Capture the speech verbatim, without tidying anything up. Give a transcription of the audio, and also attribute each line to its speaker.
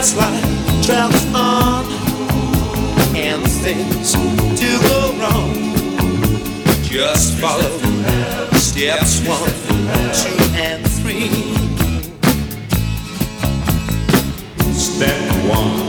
Speaker 1: as life travels on and things do go wrong, just follow steps one, two, and three.
Speaker 2: Step one.